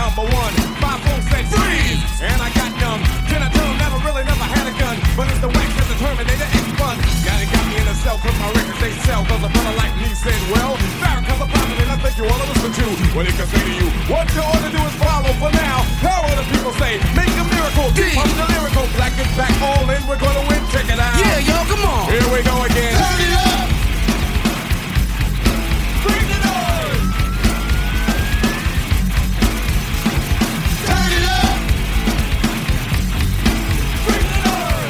number one. My phone said freeze, and I got numb. Can I tell him never had a gun? But it's the wax that's the Terminator X1. Yeah, they got me in a cell cause my records they sell. Cause a brother like me said, well, Farrakhan's a prophet and I think you ought to listen to what he can say to you. What you ought to do is follow for now. How will the people say? Make a miracle, pump the lyrical. Black is back, all in, we're gonna win, check it out. Yeah, yo, come on. Here we go again. Turn it up. Bring it on. Turn it up. Bring it on.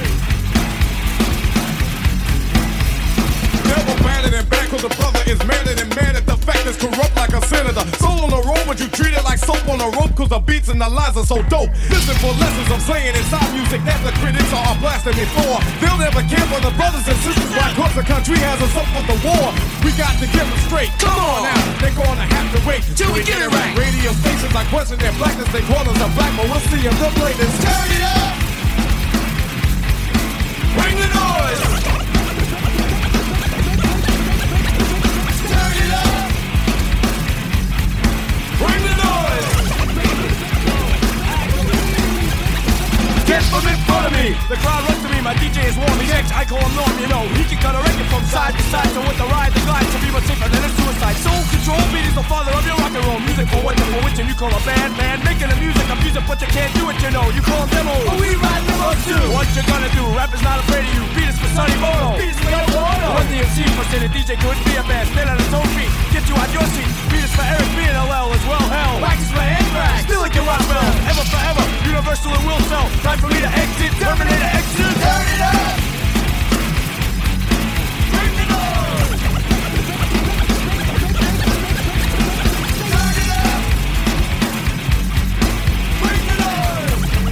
Never better than back cause the brother is madder than mad at the fact is corrupt like a senator. Soul on the road, but you treat it like soap on a rope cause the beats and the lines are so dope. Listen for lessons I'm saying inside music that the critics are blasting me for. They'll never care for the brothers and sisters why cause the country has us up with the war. We got to get them straight. Come on now, they're gonna have to wait till we get it right. Radio stations like question their blackness, they call us a black, but we'll see them the latest. Turn it up. Bring the noise. Turn it up. Bring the noise. Get from in front of me. The crowd runs to me. My DJ is warm. He's X. I call him Norm. You know he can cut a record from side to side. So with the ride, the glide to be much safer than a suicide. Soul control beat is the father of your rock and roll music. For what the for which and you call a bad man. Making the music, I'm music, but you can't do it. You know you call them demos. But we ride demos too. What you gonna do? Rap is not afraid of you. Beat is for Sonny Bono. Beat is for Yo Bono. One DMC for saying the DJ couldn't be a band. Stand on his own feet. Get you out your seat. Beat is for Eric B and LL as well. Hell. Wax is for Anthrax. Still like a rock bell. Ever forever. Universal and will sell. Time for me to exit. Terminator exit. Turn it up. Bring it on. Turn it up. Bring it on.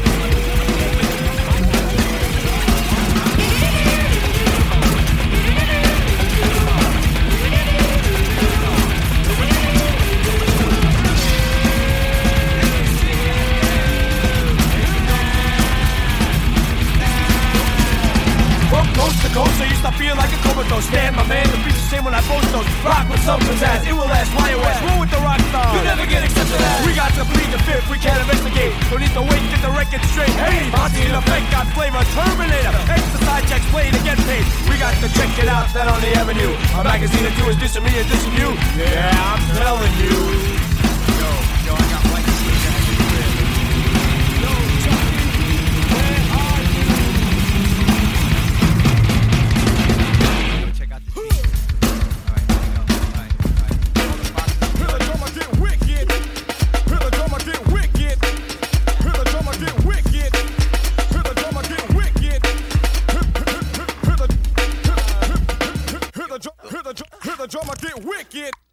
From coast to coast, I used to feel like a comatose. Stand, my man, the beats the same when I post those. Rock with some pizzazz, it will last, why west. Roll with the rock star, you never get accepted as. We got to plead the fifth, we can't investigate. Don't need to wait, get the record straight. Hey, Monty in effect got flavor, Terminator. Exercise checks play to get paid. We got to check it out, that on the avenue. A magazine or two is dissing me and dissing you. Yeah, I'm telling you. Yo, I got white Hear the drummer get wicked.